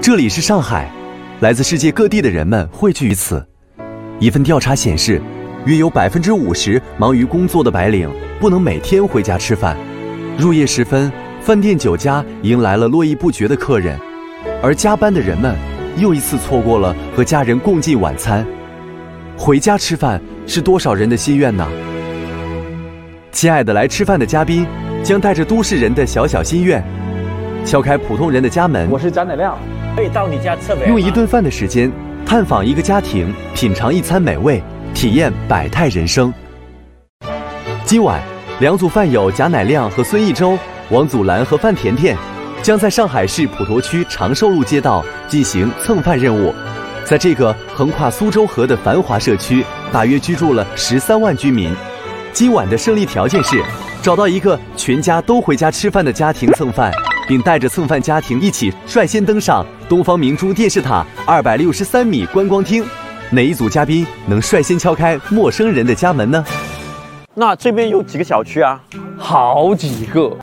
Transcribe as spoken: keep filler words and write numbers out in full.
这里是上海，来自世界各地的人们汇聚于此。一份调查显示，约有百分之五十忙于工作的白领不能每天回家吃饭。入夜时分，饭店酒家迎来了络绎不绝的客人，而加班的人们又一次错过了和家人共进晚餐。回家吃饭是多少人的心愿呢？亲爱的来吃饭的嘉宾将带着都市人的小小心愿，敲开普通人的家门。 我是贾乃亮， 可以到你家吃饭。 用一顿饭的时间探访一个家庭，品尝一餐美味，体验百态人生。今晚，两组饭友贾乃亮和孙艺洲、王祖蓝和范甜甜将在上海市普陀区长寿路街道进行蹭饭任务。在这个横跨苏州河的繁华社区，大约居住了十三万居民。今晚的胜利条件是找到一个全家都回家吃饭的家庭蹭饭，并带着蹭饭家庭一起率先登上东方明珠电视塔二百六十三米观光厅。哪一组嘉宾能率先敲开陌生人的家门呢？ 那这边有几个小区啊？ 好几个。